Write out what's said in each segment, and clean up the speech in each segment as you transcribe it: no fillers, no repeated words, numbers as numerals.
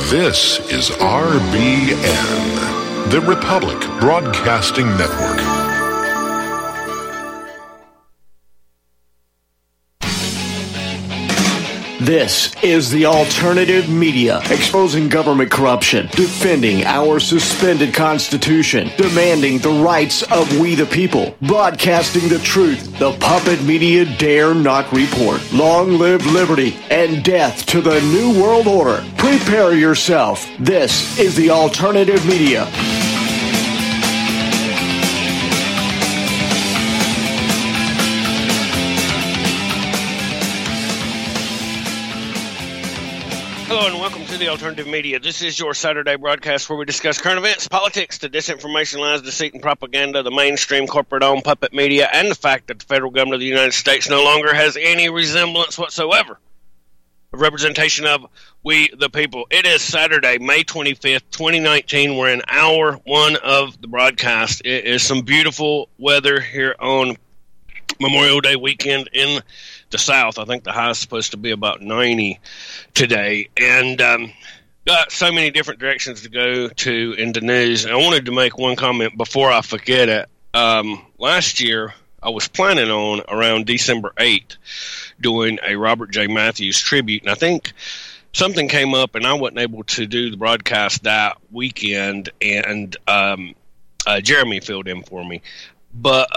This is RBN, the Republic Broadcasting Network. This is the alternative media, exposing government corruption, defending our suspended Constitution, demanding the rights of we the people, broadcasting the truth. The puppet media dare not report. Long live liberty and death to the New World Order. Prepare yourself. This is the alternative media. Hello and welcome to the Alternative Media. This is your Saturday broadcast where we discuss current events, politics, the disinformation, lies, deceit, and propaganda, the mainstream corporate-owned puppet media, and the fact that the federal government of the United States no longer has any resemblance whatsoever of representation of we the people. It is Saturday, May 25th, 2019. We're in hour one of the broadcast. It is some beautiful weather here on Memorial Day weekend in the South. I think the high is supposed to be about 90 today, and got so many different directions to go to in the news. And I wanted to make one comment before I forget it. Last year, I was planning on around December 8th doing a Robert J. Matthews tribute, and I think something came up, and I wasn't able to do the broadcast that weekend, and Jeremy filled in for me. But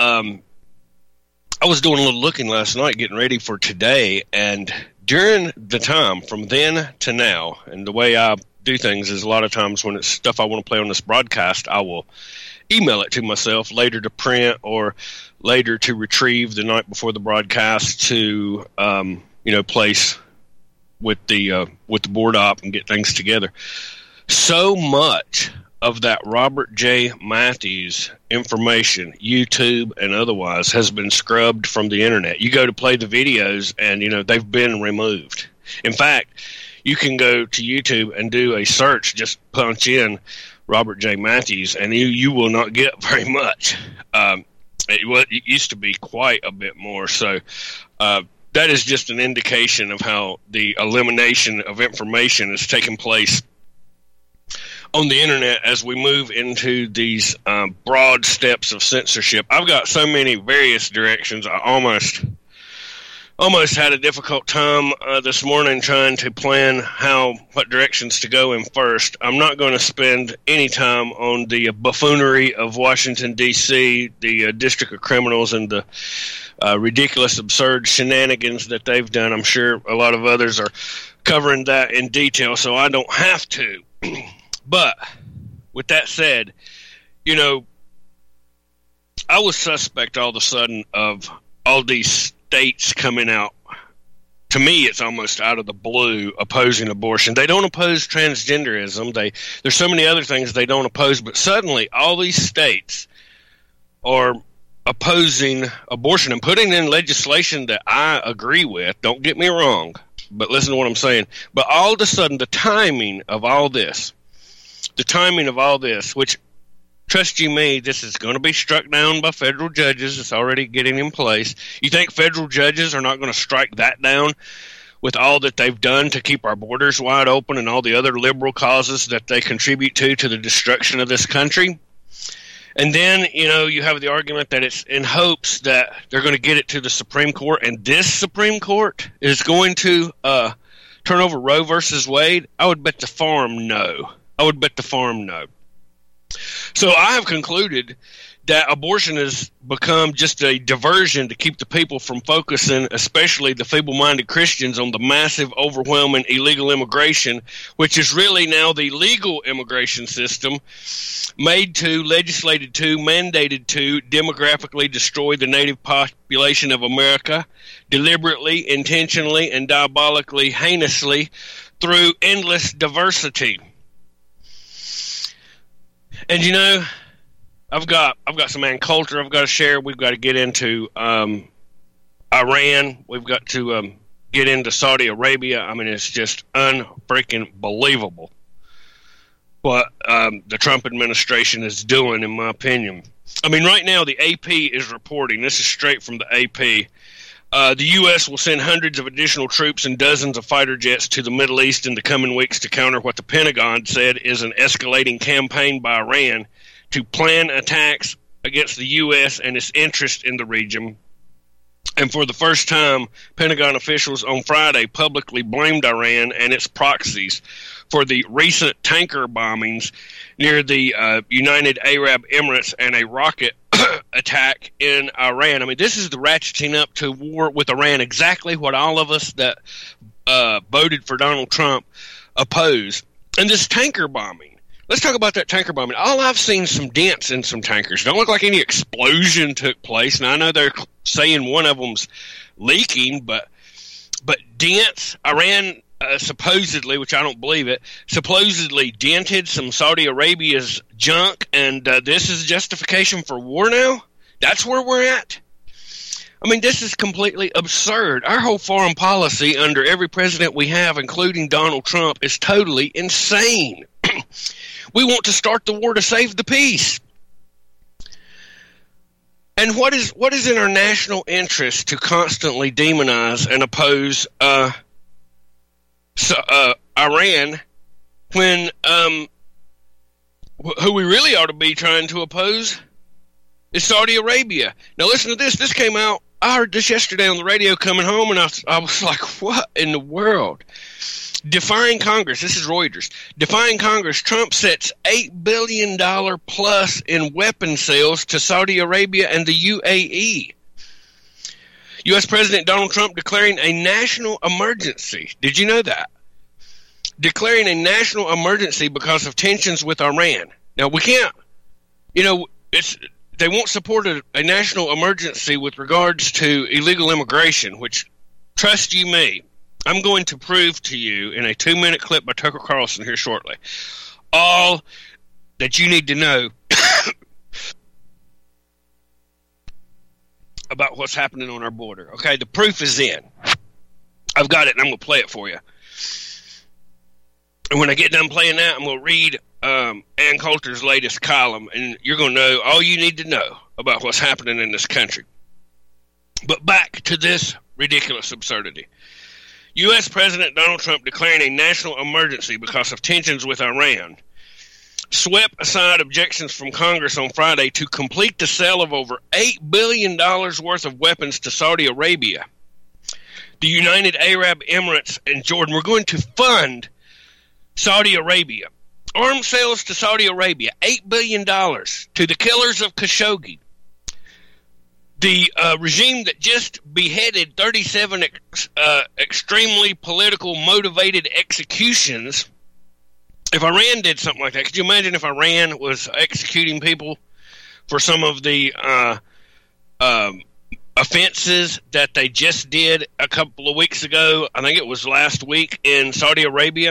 I was doing a little looking last night, getting ready for today, and during the time from then to now, and the way I do things is a lot of times when it's stuff I want to play on this broadcast, I will email it to myself later to print or later to retrieve the night before the broadcast to, place with the board op and get things together. So much of that Robert J. Matthews information, YouTube and otherwise, has been scrubbed from the internet. You go to play the videos and, they've been removed. In fact, you can go to YouTube and do a search, just punch in Robert J. Matthews, and you will not get very much. It used to be quite a bit more. So that is just an indication of how the elimination of information is taking place on the internet as we move into these broad steps of censorship. I've got so many various directions. I almost had a difficult time this morning trying to plan what directions to go in first. I'm not going to spend any time on the buffoonery of Washington, D.C., the District of Criminals, and the ridiculous, absurd shenanigans that they've done. I'm sure a lot of others are covering that in detail, so I don't have to. But with that said, I was suspect all of a sudden of all these states coming out. To me, it's almost out of the blue opposing abortion. They don't oppose transgenderism. There's so many other things they don't oppose, but suddenly all these states are opposing abortion and putting in legislation that I agree with. Don't get me wrong, but listen to what I'm saying. But all of a sudden, the timing of all this, which, trust you me, this is going to be struck down by federal judges. It's already getting in place. You think federal judges are not going to strike that down with all that they've done to keep our borders wide open and all the other liberal causes that they contribute to the destruction of this country? And then, you have the argument that it's in hopes that they're going to get it to the Supreme Court, and this Supreme Court is going to turn over Roe versus Wade. I would bet the farm no. So I have concluded that abortion has become just a diversion to keep the people from focusing, especially the feeble-minded Christians, on the massive, overwhelming illegal immigration, which is really now the legal immigration system legislated to, mandated to demographically destroy the native population of America deliberately, intentionally, and diabolically, heinously through endless diversity. And I've got some man culture I've got to share. We've got to get into Iran. We've got to get into Saudi Arabia. I mean, it's just unfreaking believable what the Trump administration is doing, in my opinion. I mean, right now the AP is reporting. This is straight from the AP. The U.S. will send hundreds of additional troops and dozens of fighter jets to the Middle East in the coming weeks to counter what the Pentagon said is an escalating campaign by Iran to plan attacks against the U.S. and its interest in the region. And for the first time, Pentagon officials on Friday publicly blamed Iran and its proxies for the recent tanker bombings near the United Arab Emirates and a rocket attack in Iran. I mean, this is the ratcheting up to war with Iran, exactly what all of us that voted for Donald Trump oppose. And this tanker bombing, let's talk about that tanker bombing. All I've seen some dents in some tankers. Don't look like any explosion took place. Now, I know they're saying one of them's leaking, but dents. Iran supposedly, which I don't believe it, supposedly dented some Saudi Arabia's junk, and this is justification for war now? That's where we're at? I mean, this is completely absurd. Our whole foreign policy under every president we have, including Donald Trump, is totally insane. We want to start the war to save the peace. And what is in our national interest to constantly demonize and oppose Iran when who we really ought to be trying to oppose is Saudi Arabia? Now listen to this. This came out. I heard this yesterday on the radio coming home, and I was like, what in the world? Defying Congress. This is Reuters. Defying Congress, Trump sets $8 billion plus in weapon sales to Saudi Arabia and the UAE. U.S. President Donald Trump declaring a national emergency. Did you know that? Declaring a national emergency because of tensions with Iran. Now, we can't, they won't support a national emergency with regards to illegal immigration, which, trust you me, I'm going to prove to you in a 2-minute clip by Tucker Carlson here shortly. All that you need to know about what's happening on our border. Okay, the proof is in. I've got it, and I'm going to play it for you. And when I get done playing that, I'm going to read Ann Coulter's latest column, and you're going to know all you need to know about what's happening in this country. But back to this ridiculous absurdity. U.S. President Donald Trump declaring a national emergency because of tensions with Iran swept aside objections from Congress on Friday to complete the sale of over $8 billion worth of weapons to Saudi Arabia, the United Arab Emirates, and Jordan. We're going to fund Saudi Arabia. Arms sales to Saudi Arabia, $8 billion to the killers of Khashoggi. The regime that just beheaded 37 extremely political motivated executions. If Iran did something like that, could you imagine if Iran was executing people for some of the offenses that they just did a couple of weeks ago? I think it was last week in Saudi Arabia.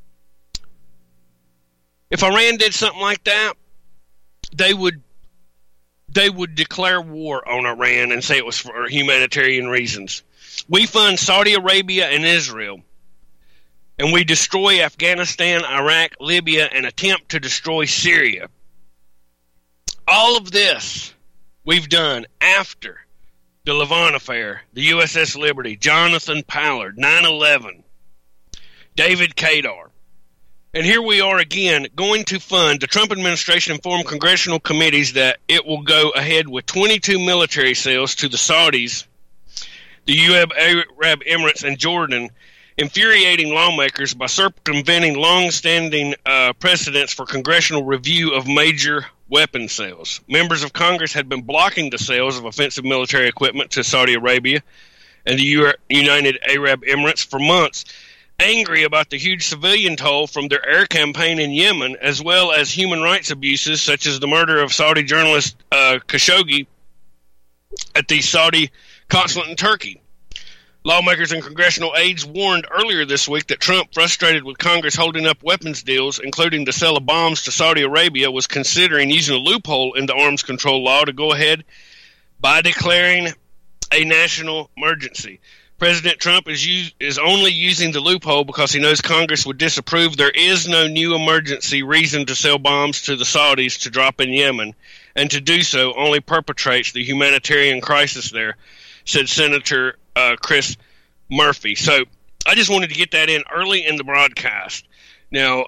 If Iran did something like that, they would declare war on Iran and say it was for humanitarian reasons. We fund Saudi Arabia and Israel, and we destroy Afghanistan, Iraq, Libya, and attempt to destroy Syria. All of this we've done after the Levant affair, the USS Liberty, Jonathan Pollard, 9/11, David Kadar. And here we are again going to fund. The Trump administration informed congressional committees that it will go ahead with 22 military sales to the Saudis, the Arab Emirates, and Jordan, infuriating lawmakers by circumventing long-standing precedents for congressional review of major weapon sales. Members of Congress had been blocking the sales of offensive military equipment to Saudi Arabia and the United Arab Emirates for months, angry about the huge civilian toll from their air campaign in Yemen, as well as human rights abuses such as the murder of Saudi journalist Khashoggi at the Saudi consulate in Turkey. Lawmakers and congressional aides warned earlier this week that Trump, frustrated with Congress holding up weapons deals, including the sale of bombs to Saudi Arabia, was considering using a loophole in the arms control law to go ahead by declaring a national emergency. President Trump is only using the loophole because he knows Congress would disapprove. There is no new emergency reason to sell bombs to the Saudis to drop in Yemen, and to do so only perpetrates the humanitarian crisis there, said Senator Chris Murphy. So I just wanted to get that in early in the broadcast. Now,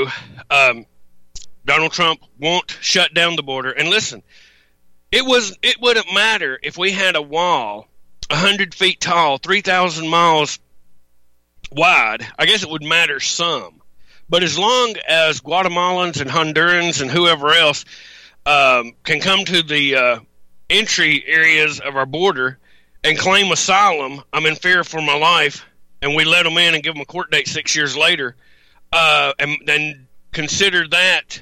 Donald Trump won't shut down the border. And listen, it wouldn't matter if we had a wall 100 feet tall, 3,000 miles wide. I guess it would matter some. But as long as Guatemalans and Hondurans and whoever else can come to the entry areas of our border and claim asylum, I'm in fear for my life, and we let them in and give them a court date 6 years later, and then consider that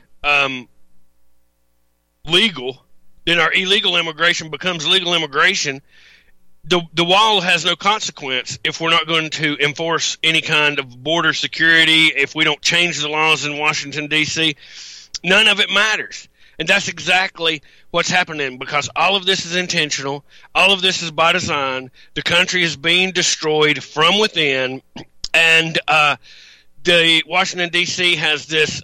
legal, then our illegal immigration becomes legal immigration. The wall has no consequence if we're not going to enforce any kind of border security, if we don't change the laws in Washington, D.C. None of it matters. And that's exactly what's happening, because all of this is intentional. All of this is by design. The country is being destroyed from within. And the Washington, D.C. has this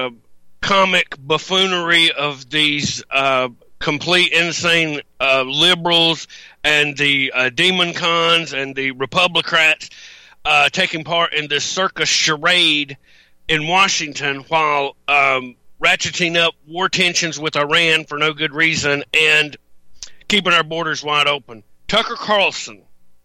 comic buffoonery of these complete insane liberals and the demon cons and the Republicrats taking part in this circus charade in Washington while ratcheting up war tensions with Iran for no good reason and keeping our borders wide open. Tucker Carlson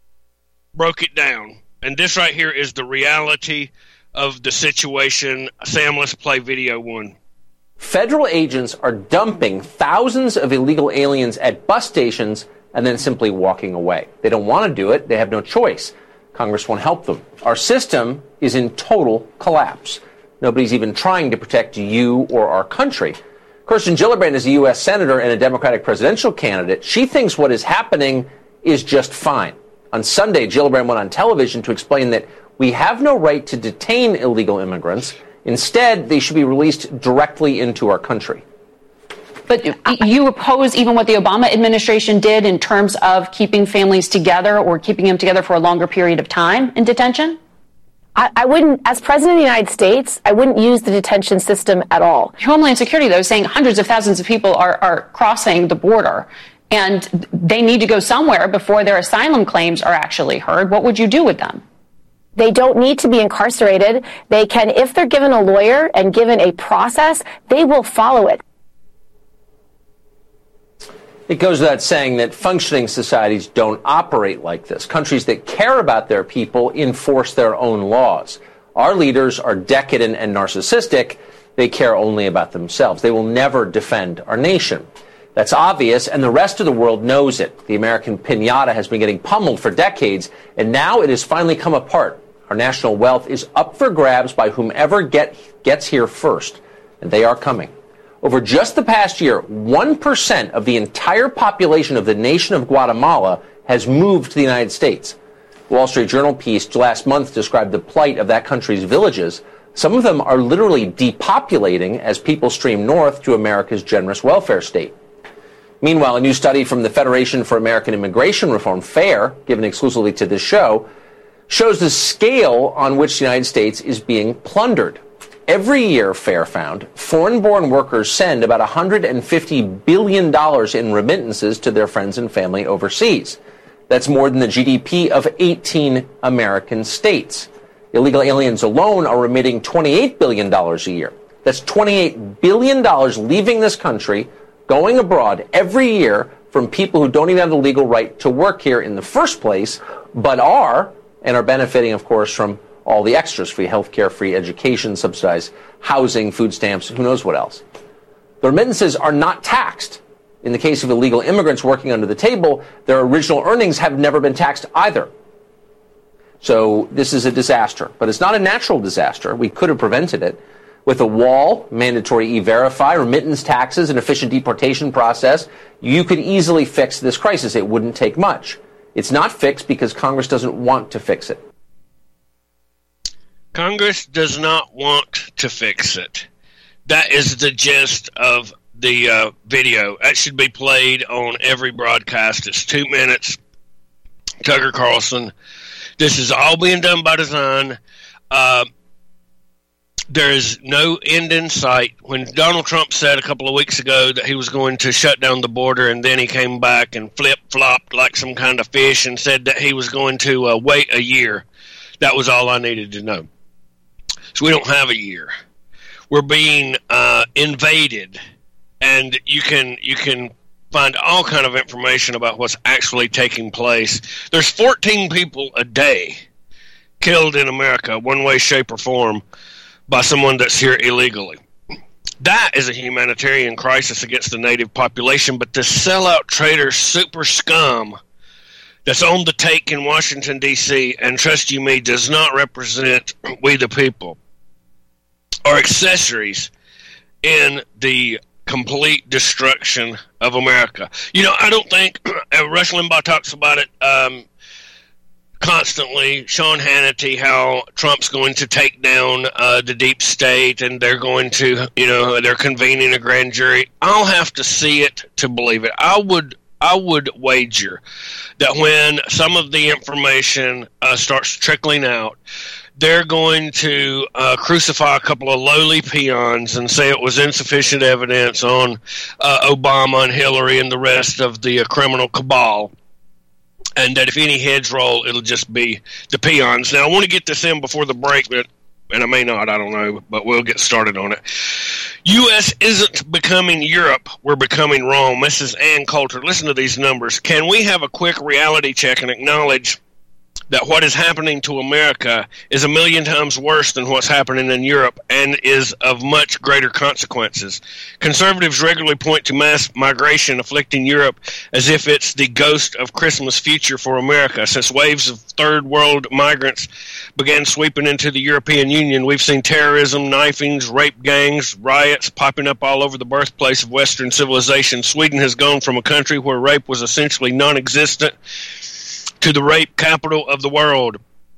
broke it down, and this right here is the reality of the situation. Sam, let's play video one. Federal agents are dumping thousands of illegal aliens at bus stations and then simply walking away. They don't want to do it. They have no choice. Congress won't help them. Our system is in total collapse. Nobody's even trying to protect you or our country. Kirsten Gillibrand is a U.S. Senator and a Democratic presidential candidate. She thinks what is happening is just fine. On Sunday, Gillibrand went on television to explain that we have no right to detain illegal immigrants. Instead, they should be released directly into our country. But you oppose even what the Obama administration did in terms of keeping families together or keeping them together for a longer period of time in detention? I wouldn't, as president of the United States, I wouldn't use the detention system at all. Homeland Security, though, is saying hundreds of thousands of people are crossing the border, and they need to go somewhere before their asylum claims are actually heard. What would you do with them? They don't need to be incarcerated. They can, if they're given a lawyer and given a process, they will follow it. It goes without saying that functioning societies don't operate like this. Countries that care about their people enforce their own laws. Our leaders are decadent and narcissistic. They care only about themselves. They will never defend our nation. That's obvious, and the rest of the world knows it. The American piñata has been getting pummeled for decades, and now it has finally come apart. Our national wealth is up for grabs by whomever gets here first, and they are coming. Over just the past year, 1% of the entire population of the nation of Guatemala has moved to the United States. The Wall Street Journal piece last month described the plight of that country's villages. Some of them are literally depopulating as people stream north to America's generous welfare state. Meanwhile, a new study from the Federation for American Immigration Reform, FAIR, given exclusively to this show, shows the scale on which the United States is being plundered. Every year, FAIR found, foreign-born workers send about $150 billion in remittances to their friends and family overseas. That's more than the GDP of 18 American states. Illegal aliens alone are remitting $28 billion a year. That's $28 billion leaving this country, going abroad every year from people who don't even have the legal right to work here in the first place, but are benefiting, of course, from all the extras: free health care, free education, subsidized housing, food stamps, who knows what else. The remittances are not taxed. In the case of illegal immigrants working under the table, their original earnings have never been taxed either. So this is a disaster, but it's not a natural disaster. We could have prevented it. With a wall, mandatory E-Verify, remittance taxes, an efficient deportation process, you could easily fix this crisis. It wouldn't take much. It's not fixed because Congress doesn't want to fix it. Congress does not want to fix it. That is the gist of the video. That should be played on every broadcast. It's 2 minutes. Tucker Carlson. This is all being done by design. there is no end in sight. When Donald Trump said a couple of weeks ago that he was going to shut down the border, and then he came back and flip-flopped like some kind of fish and said that he was going to wait a year, that was all I needed to know. So we don't have a year. We're being invaded, and you can find all kind of information about what's actually taking place. There's 14 people a day killed in America, one way, shape, or form, by someone that's here illegally. That is a humanitarian crisis against the native population, but the sellout traitor super scum that's on the take in Washington, D.C., and trust you me, does not represent we the people, are accessories in the complete destruction of America. You know, I don't think, Rush Limbaugh talks about it constantly, Sean Hannity, how Trump's going to take down the deep state, and they're going to, they're convening a grand jury. I'll have to see it to believe it. I would wager that when some of the information starts trickling out, they're going to crucify a couple of lowly peons and say it was insufficient evidence on Obama and Hillary and the rest of the criminal cabal, and that if any heads roll, it'll just be the peons. Now, I want to get this in before the break, and I may not, I don't know, but we'll get started on it. U.S. isn't becoming Europe, we're becoming Rome. Mrs. Ann Coulter, listen to these numbers. Can we have a quick reality check and acknowledge that what is happening to America is 1,000,000 times worse than what's happening in Europe and is of much greater consequences? Conservatives regularly point to mass migration afflicting Europe as if it's the ghost of Christmas future for America. Since waves of third world migrants began sweeping into the European Union, we've seen terrorism, knifings, rape gangs, riots popping up all over the birthplace of Western civilization. Sweden has gone from a country where rape was essentially non-existent to the rape capital of the world.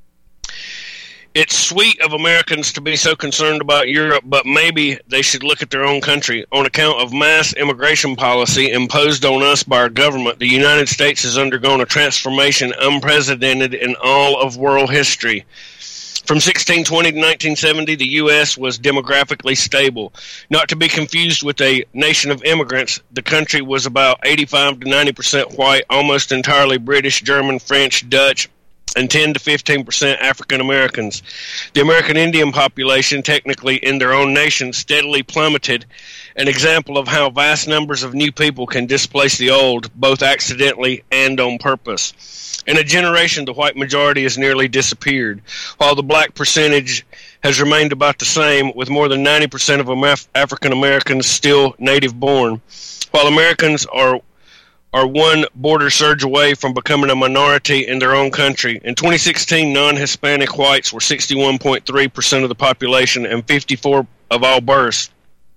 It's sweet of Americans to be so concerned about Europe, but maybe they should look at their own country. On account of mass immigration policy imposed on us by our government, the United States has undergone a transformation unprecedented in all of world history. From 1620 to 1970, the U.S. was demographically stable. Not to be confused with a nation of immigrants, the country was about 85 to 90% white, almost entirely British, German, French, Dutch, and 10 to 15% African Americans. The American Indian population, technically in their own nation, steadily plummeted, an example of how vast numbers of new people can displace the old, both accidentally and on purpose. In a generation, the white majority has nearly disappeared, while the black percentage has remained about the same, with more than 90% of African Americans still native-born. While Americans are one border surge away from becoming a minority in their own country. In 2016, non-Hispanic whites were 61.3% of the population and 54% of all births.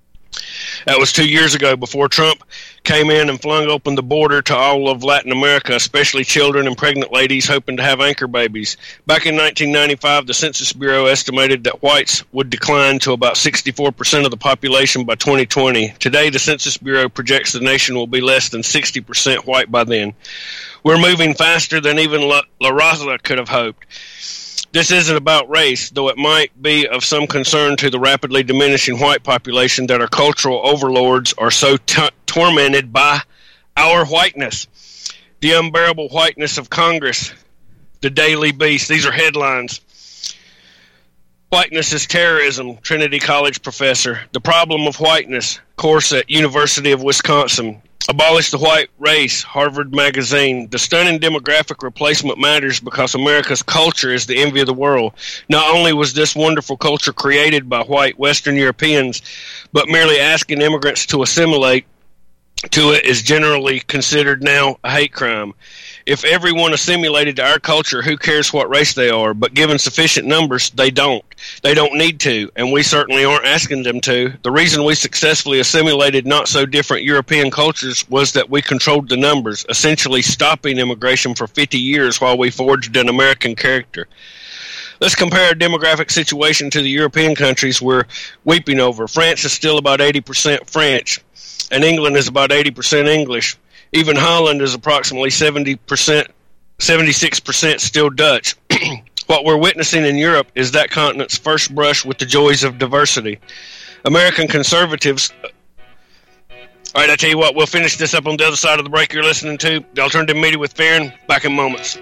That was 2 years ago, before Trump came in and flung open the border to all of Latin America, especially children and pregnant ladies hoping to have anchor babies. Back in 1995, the Census Bureau estimated that whites would decline to about 64% of the population by 2020. Today, the Census Bureau projects the nation will be less than 60% white by then. We're moving faster than even La Raza could have hoped. This isn't about race, though it might be of some concern to the rapidly diminishing white population that our cultural overlords are so tormented by our whiteness. The unbearable whiteness of Congress, the Daily Beast. These are headlines. Whiteness is terrorism, Trinity College professor. The problem of whiteness, course at University of Wisconsin. Abolish the white race, Harvard Magazine. The stunning demographic replacement matters because America's culture is the envy of the world. Not only was this wonderful culture created by white Western Europeans, but merely asking immigrants to assimilate to it is generally considered now a hate crime. If everyone assimilated to our culture, who cares what race they are? But given sufficient numbers, they don't. They don't need to, and we certainly aren't asking them to. The reason we successfully assimilated not so different European cultures was that we controlled the numbers, essentially stopping immigration for 50 years while we forged an American character. Let's compare our demographic situation to the European countries we're weeping over. France is still about 80% French, and England is about 80% English. Even Holland is approximately 76% still Dutch. What we're witnessing in Europe is that continent's first brush with the joys of diversity. American conservatives... All right, I tell you what, we'll finish this up on the other side of the break. You're listening to The Alternative Media with Farron. Back in moments.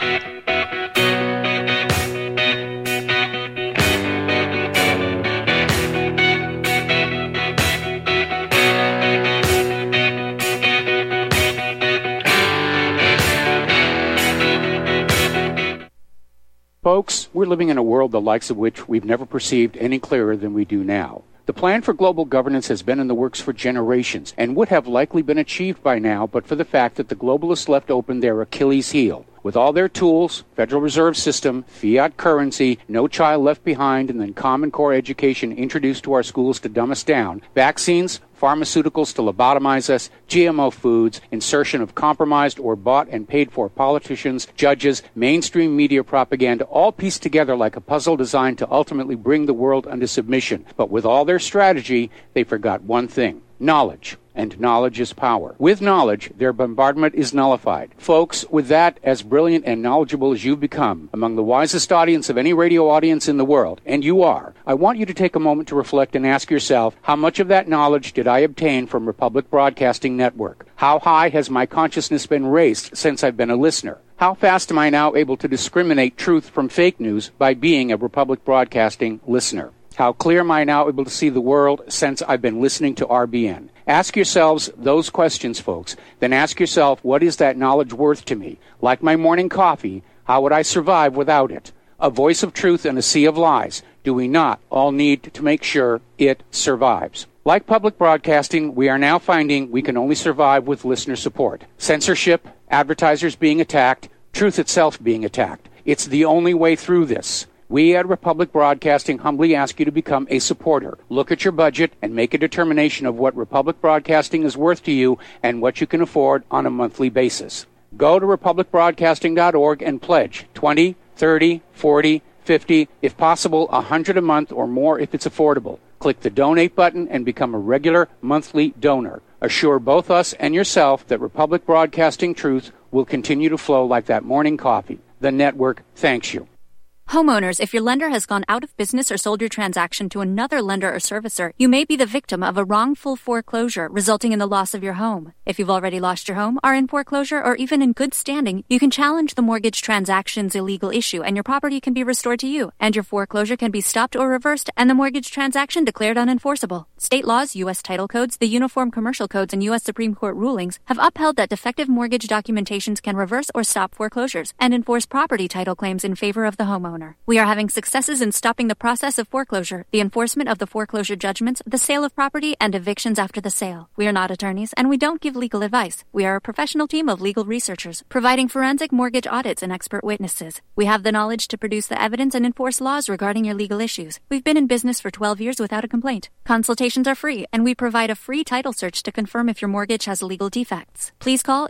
Folks, we're living in a world the likes of which we've never perceived any clearer than we do now. The plan for global governance has been in the works for generations and would have likely been achieved by now but for the fact that the globalists left open their Achilles heel. With all their tools, Federal Reserve System, fiat currency, no child left behind, and then Common Core education introduced to our schools to dumb us down, vaccines, pharmaceuticals to lobotomize us, GMO foods, insertion of compromised or bought and paid for politicians, judges, mainstream media propaganda, all pieced together like a puzzle designed to ultimately bring the world under submission. But with all their strategy, they forgot one thing: knowledge. And knowledge is power. With knowledge, their bombardment is nullified. Folks, with that, as brilliant and knowledgeable as you've become, among the wisest audience of any radio audience in the world, and you are, I want you to take a moment to reflect and ask yourself, how much of that knowledge did I obtain from Republic Broadcasting Network? How high has my consciousness been raised since I've been a listener? How fast am I now able to discriminate truth from fake news by being a Republic Broadcasting listener? How clear am I now able to see the world since I've been listening to RBN? Ask yourselves those questions, folks. Then ask yourself, what is that knowledge worth to me? Like my morning coffee, how would I survive without it? A voice of truth in a sea of lies. Do we not all need to make sure it survives? Like public broadcasting, we are now finding we can only survive with listener support. Censorship, advertisers being attacked, truth itself being attacked. It's the only way through this. We at Republic Broadcasting humbly ask you to become a supporter. Look at your budget and make a determination of what Republic Broadcasting is worth to you and what you can afford on a monthly basis. Go to republicbroadcasting.org and pledge $20, $30, $40, $50, if possible, $100 a month or more if it's affordable. Click the donate button and become a regular monthly donor. Assure both us and yourself that Republic Broadcasting truth will continue to flow like that morning coffee. The network thanks you. Homeowners, if your lender has gone out of business or sold your transaction to another lender or servicer, you may be the victim of a wrongful foreclosure, resulting in the loss of your home. If you've already lost your home, are in foreclosure, or even in good standing, you can challenge the mortgage transaction's illegal issue, and your property can be restored to you, and your foreclosure can be stopped or reversed, and the mortgage transaction declared unenforceable. State laws, U.S. title codes, the Uniform Commercial Codes, and U.S. Supreme Court rulings have upheld that defective mortgage documentations can reverse or stop foreclosures and enforce property title claims in favor of the homeowner. We are having successes in stopping the process of foreclosure, the enforcement of the foreclosure judgments, the sale of property, and evictions after the sale. We are not attorneys, and we don't give legal advice. We are a professional team of legal researchers, providing forensic mortgage audits and expert witnesses. We have the knowledge to produce the evidence and enforce laws regarding your legal issues. We've been in business for 12 years without a complaint. Consultations are free, and we provide a free title search to confirm if your mortgage has legal defects. Please call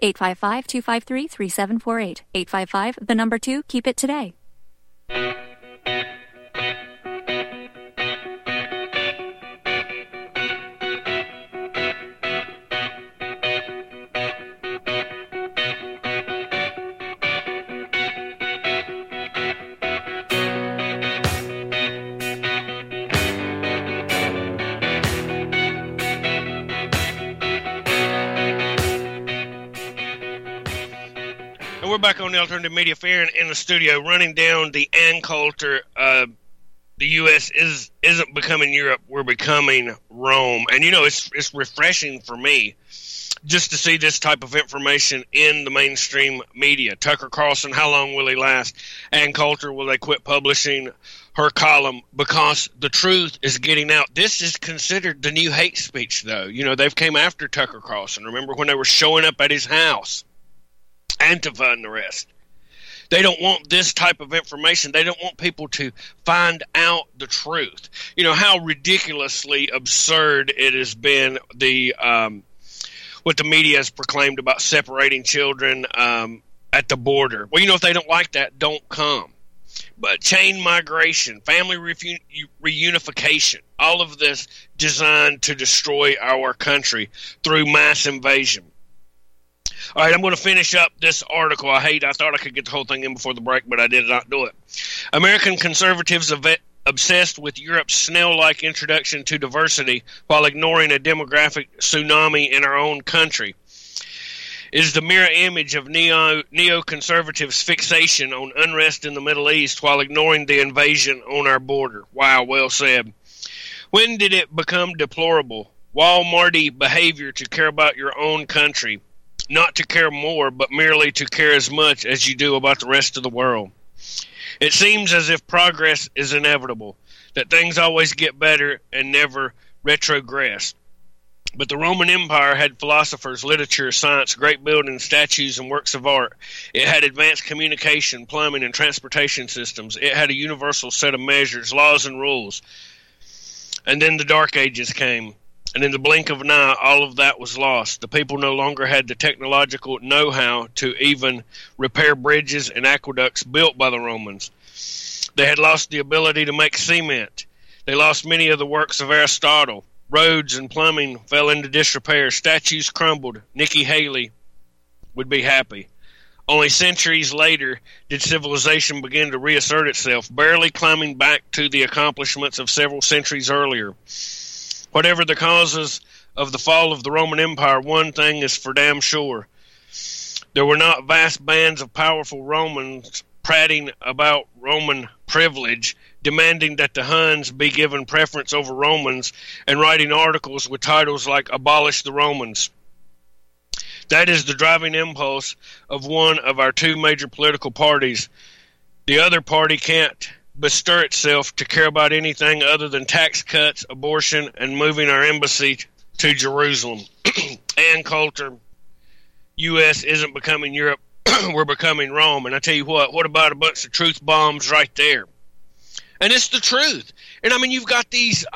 855-253-3748. 855, the number 2, keep it today. We're back on the Alternative Media. Farron in the studio, running down the Ann Coulter. The U.S. isn't becoming Europe. We're becoming Rome. And, you know, it's refreshing for me just to see this type of information in the mainstream media. Tucker Carlson, how long will he last? Ann Coulter, will they quit publishing her column because the truth is getting out? This is considered the new hate speech, though. You know, they've came after Tucker Carlson. Remember when they were showing up at his house? Antifa and the rest. They don't want this type of information. They don't want people to find out the truth. You know, how ridiculously absurd it has been, what the media has proclaimed about separating children at the border. Well, you know, if they don't like that, don't come. But chain migration, family reunification, all of this designed to destroy our country through mass invasion. All right, I'm going to finish up this article. I thought I could get the whole thing in before the break, but I did not do it. American conservatives obsessed with Europe's snail-like introduction to diversity while ignoring a demographic tsunami in our own country is the mirror image of neoconservatives' fixation on unrest in the Middle East while ignoring the invasion on our border. Wow, well said. When did it become deplorable, Walmarty behavior to care about your own country, not to care more, but merely to care as much as you do about the rest of the world? It seems as if progress is inevitable, that things always get better and never retrogress. But the Roman Empire had philosophers, literature, science, great buildings, statues, and works of art. It had advanced communication, plumbing, and transportation systems. It had a universal set of measures, laws, and rules. And then the Dark Ages came. And in the blink of an eye, all of that was lost. The people no longer had the technological know-how to even repair bridges and aqueducts built by the Romans. They had lost the ability to make cement. They lost many of the works of Aristotle. Roads and plumbing fell into disrepair. Statues crumbled. Nikki Haley would be happy. Only centuries later did civilization begin to reassert itself, barely climbing back to the accomplishments of several centuries earlier. Whatever the causes of the fall of the Roman Empire, one thing is for damn sure. There were not vast bands of powerful Romans prating about Roman privilege, demanding that the Huns be given preference over Romans, and writing articles with titles like "Abolish the Romans." That is the driving impulse of one of our two major political parties. The other party can't bestir itself to care about anything other than tax cuts, abortion, and moving our embassy to Jerusalem. Ann Coulter, U.S. isn't becoming Europe, we're becoming Rome. And I tell you what about a bunch of truth bombs right there? And it's the truth. And I mean, you've got these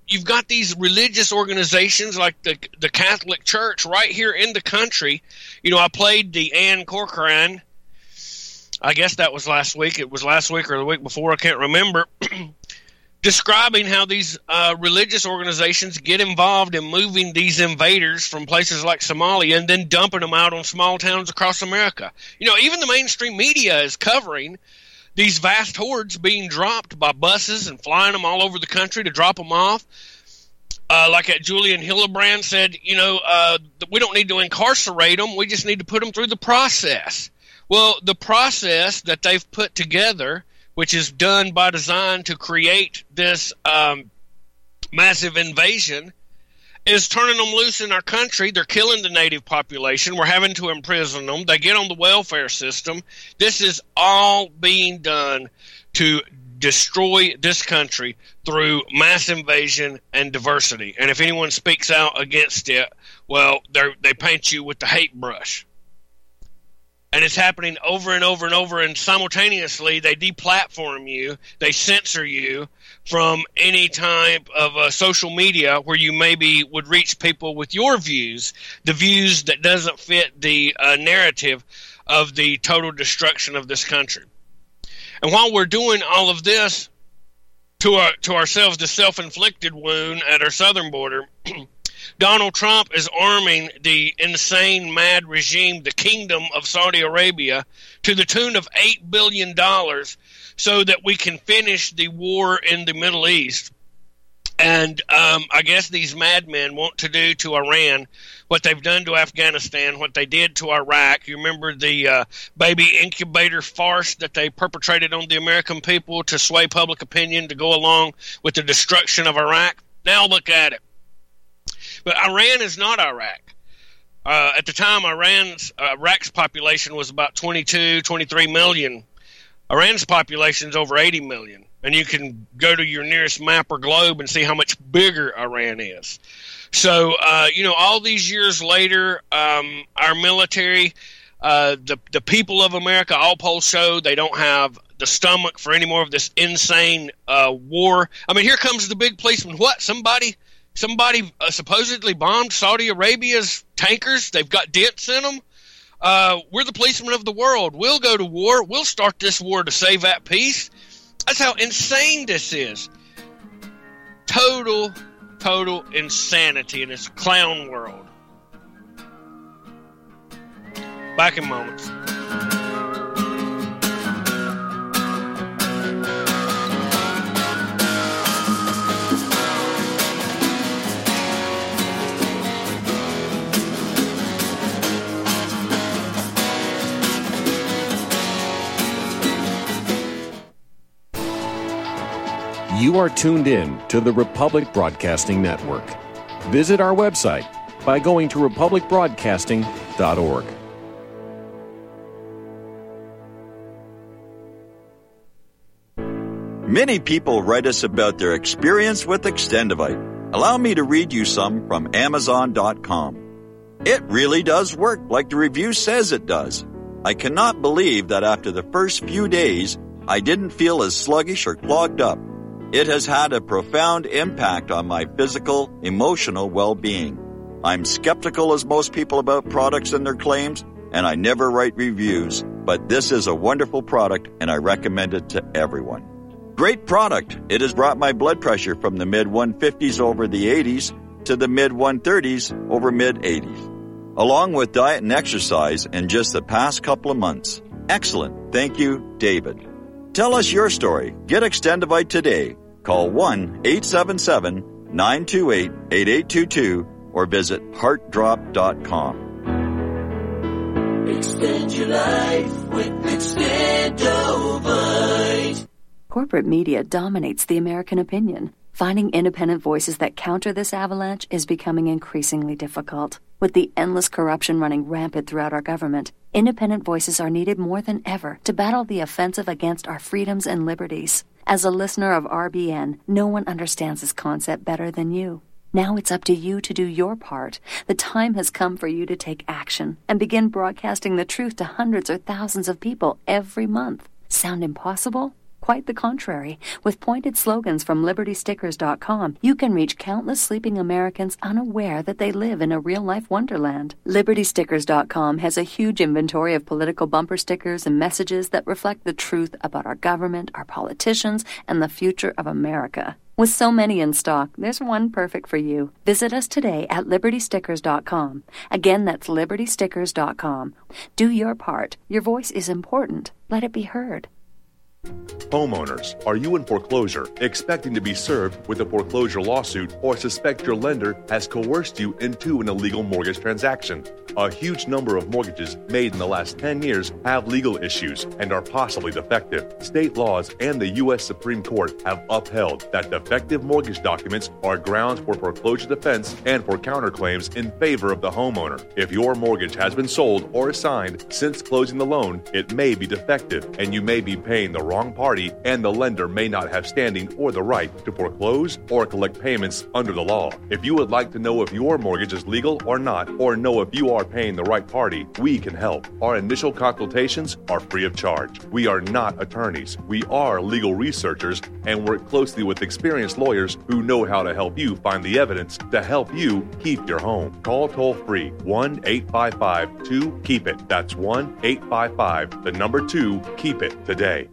religious organizations like the Catholic Church right here in the country. You know, I played the Ann Corcoran. I guess that was last week. It was last week or the week before. I can't remember. Describing how these religious organizations get involved in moving these invaders from places like Somalia and then dumping them out on small towns across America. You know, even the mainstream media is covering these vast hordes being dropped by buses and flying them all over the country to drop them off. Like Julian Hildebrand said, you know, we don't need to incarcerate them. We just need to put them through the process. Well, the process that they've put together, which is done by design to create this massive invasion, is turning them loose in our country. They're killing the native population. We're having to imprison them. They get on the welfare system. This is all being done to destroy this country through mass invasion and diversity. And if anyone speaks out against it, well, they paint you with the hate brush. And it's happening over and over and over, and simultaneously they deplatform you, they censor you from any type of social media where you maybe would reach people with your views, the views that doesn't fit the narrative of the total destruction of this country. And while we're doing all of this to ourselves, the self-inflicted wound at our southern border, Donald Trump is arming the insane, mad regime, the Kingdom of Saudi Arabia, to the tune of $8 billion so that we can finish the war in the Middle East. And I guess these madmen want to do to Iran what they've done to Afghanistan, what they did to Iraq. You remember the baby incubator farce that they perpetrated on the American people to sway public opinion to go along with the destruction of Iraq? Now look at it. But Iran is not Iraq. At the time, Iraq's population was about 23 million. Iran's population is over 80 million. And you can go to your nearest map or globe and see how much bigger Iran is. So, all these years later, our military, the people of America, all polls show they don't have the stomach for any more of this insane war. I mean, here comes the big policeman. What? Somebody supposedly bombed Saudi Arabia's tankers. They've got dents in them. We're the policemen of the world. We'll go to war. We'll start this war to save that peace. That's how insane this is. Total insanity in this clown world. Back in moments. You are tuned in to the Republic Broadcasting Network. Visit our website by going to republicbroadcasting.org. Many people write us about their experience with Extendivite. Allow me to read you some from Amazon.com. It really does work like the review says it does. I cannot believe that after the first few days, I didn't feel as sluggish or clogged up. It has had a profound impact on my physical, emotional well-being. I'm skeptical as most people about products and their claims, and I never write reviews, but this is a wonderful product and I recommend it to everyone. Great product. It has brought my blood pressure from the mid-150s over the 80s to the mid-130s over mid-80s, along with diet and exercise in just the past couple of months. Excellent. Thank you, David. Tell us your story. Get Extendivite today. Call 1-877-928-8822 or visit heartdrop.com. Extend your life with Extendivite. Corporate media dominates the American opinion. Finding independent voices that counter this avalanche is becoming increasingly difficult. With the endless corruption running rampant throughout our government, independent voices are needed more than ever to battle the offensive against our freedoms and liberties. As a listener of RBN, no one understands this concept better than you. Now it's up to you to do your part. The time has come for you to take action and begin broadcasting the truth to hundreds or thousands of people every month. Sound impossible? Quite the contrary. With pointed slogans from LibertyStickers.com, you can reach countless sleeping Americans unaware that they live in a real-life wonderland. LibertyStickers.com has a huge inventory of political bumper stickers and messages that reflect the truth about our government, our politicians, and the future of America. With so many in stock, there's one perfect for you. Visit us today at LibertyStickers.com. Again, that's LibertyStickers.com. Do your part. Your voice is important. Let it be heard. Homeowners, are you in foreclosure, expecting to be served with a foreclosure lawsuit, or suspect your lender has coerced you into an illegal mortgage transaction? A huge number of mortgages made in the last 10 years have legal issues and are possibly defective. State laws and the U.S. Supreme Court have upheld that defective mortgage documents are grounds for foreclosure defense and for counterclaims in favor of the homeowner. If your mortgage has been sold or assigned since closing the loan, it may be defective and you may be paying the wrong party, and the lender may not have standing or the right to foreclose or collect payments under the law. If you would like to know if your mortgage is legal or not, or know if you are paying the right party, we can help. Our initial consultations are free of charge. We are not attorneys. We are legal researchers and work closely with experienced lawyers who know how to help you find the evidence to help you keep your home. Call toll-free 1-855-2-KEEP-IT. That's 1-855-2-KEEP-IT today.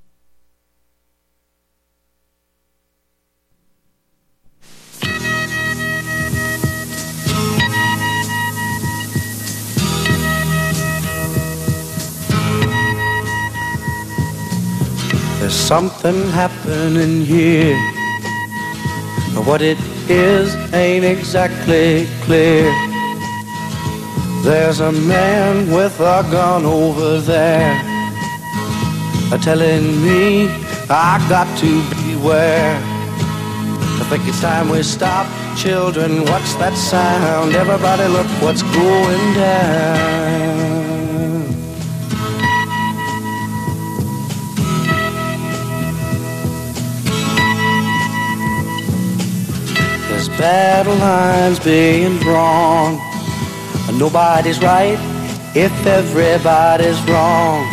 There's something happening here, but what it is ain't exactly clear. There's a man with a gun over there, telling me I got to beware. I think it's time we stop. Children, what's that sound? Everybody look what's going down. Battle lines being drawn. Nobody's right if everybody's wrong.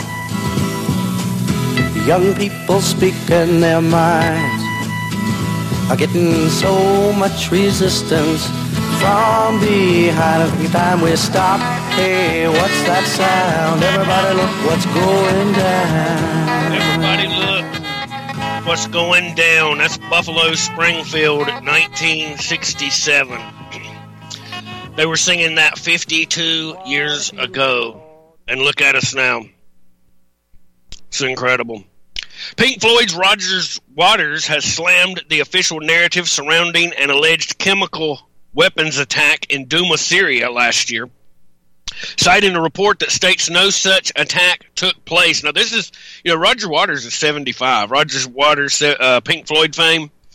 Young people speaking their minds are getting so much resistance from behind. Every time we stop, hey, what's that sound? Everybody look what's going down. Everybody look what's going down. That's Buffalo Springfield, 1967. They were singing that 52 years ago. And look at us now. It's incredible. Pink Floyd's Roger Waters has slammed the official narrative surrounding an alleged chemical weapons attack in Douma, Syria last year, citing a report that states no such attack took place. Now, this is, Roger Waters is 75. Roger Waters, Pink Floyd fame,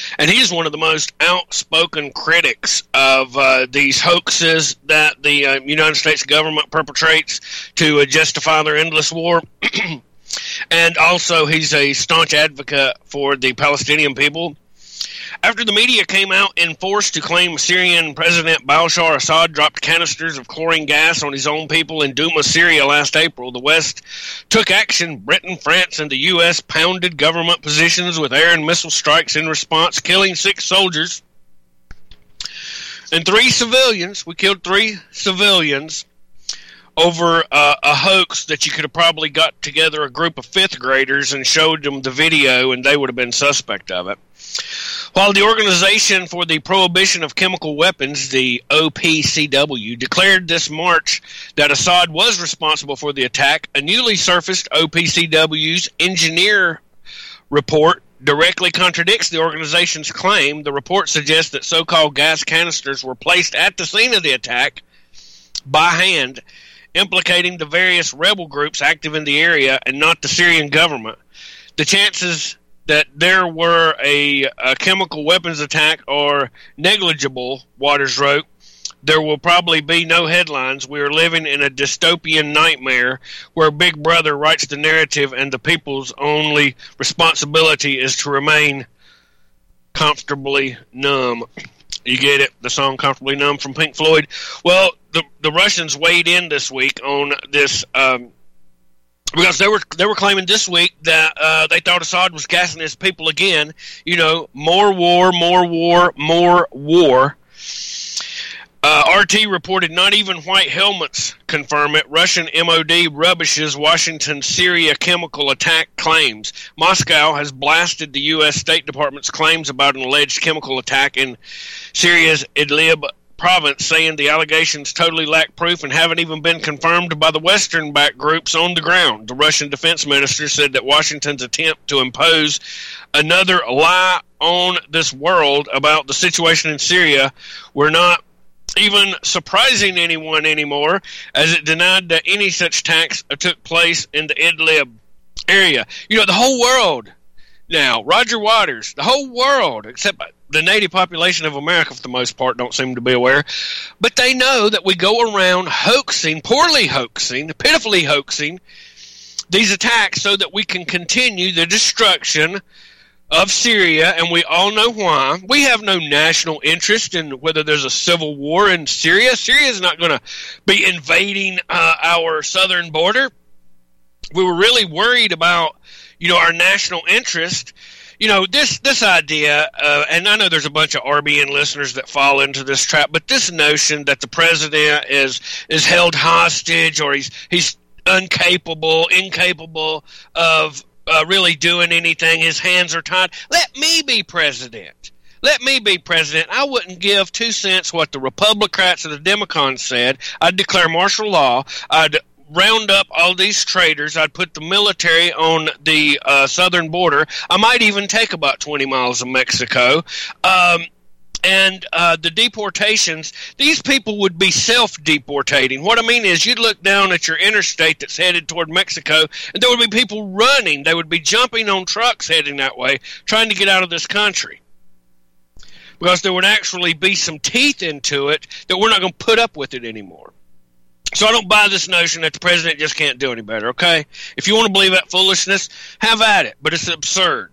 And he's one of the most outspoken critics of these hoaxes that the United States government perpetrates to justify their endless war. And also, he's a staunch advocate for the Palestinian people. After the media came out in force to claim Syrian President Bashar Assad dropped canisters of chlorine gas on his own people in Douma, Syria last April, the West took action. Britain, France, and the U.S. pounded government positions with air and missile strikes in response, killing 6 soldiers and 3 civilians. We killed 3 civilians over a hoax that you could have probably got together a group of 5th graders and showed them the video, and they would have been suspect of it. While the Organization for the Prohibition of Chemical Weapons, the OPCW, declared this March that Assad was responsible for the attack, a newly surfaced OPCW's engineer report directly contradicts the organization's claim. The report suggests that so-called gas canisters were placed at the scene of the attack by hand, implicating the various rebel groups active in the area and not the Syrian government. The chances that there were a chemical weapons attack are negligible, Waters wrote. There will probably be no headlines. We are living in a dystopian nightmare where Big Brother writes the narrative and the people's only responsibility is to remain comfortably numb. You get it? The song Comfortably Numb from Pink Floyd. Well, the Russians weighed in this week on this because they were claiming this week that they thought Assad was gassing his people again. You know, more war, more war, more war. RT reported not even white helmets confirm it. Russian MOD rubbishes Washington Syria chemical attack claims. Moscow has blasted the U.S. State Department's claims about an alleged chemical attack in Syria's Idlib province, saying the allegations totally lack proof and haven't even been confirmed by the Western-backed groups on the ground. The Russian defense minister said that Washington's attempt to impose another lie on this world about the situation in Syria were not even surprising anyone anymore, as it denied that any such attacks took place in the Idlib area. You know, the whole world now, Roger Waters, the whole world, except the native population of America for the most part, don't seem to be aware, but they know that we go around hoaxing, poorly hoaxing, pitifully hoaxing these attacks so that we can continue the destruction of Syria, and we all know why. We have no national interest in whether there's a civil war in Syria. Syria is not going to be invading our southern border. We were really worried about, you know, our national interest. You know, this idea, and I know there's a bunch of RBN listeners that fall into this trap, but this notion that the president is held hostage, or he's incapable of really doing anything. His hands are tied. Let me be president. Let me be president. I wouldn't give 2 cents what the Republicans and the Democrats said. I'd declare martial law. I'd round up all these traitors. I'd put the military on the southern border. I might even take about 20 miles of Mexico. And the deportations, these people would be self-deportating. What I mean is, you'd look down at your interstate that's headed toward Mexico, and there would be people running. They would be jumping on trucks heading that way, trying to get out of this country. Because there would actually be some teeth into it that we're not going to put up with it anymore. So I don't buy this notion that the president just can't do any better, okay? If you want to believe that foolishness, have at it, but it's absurd.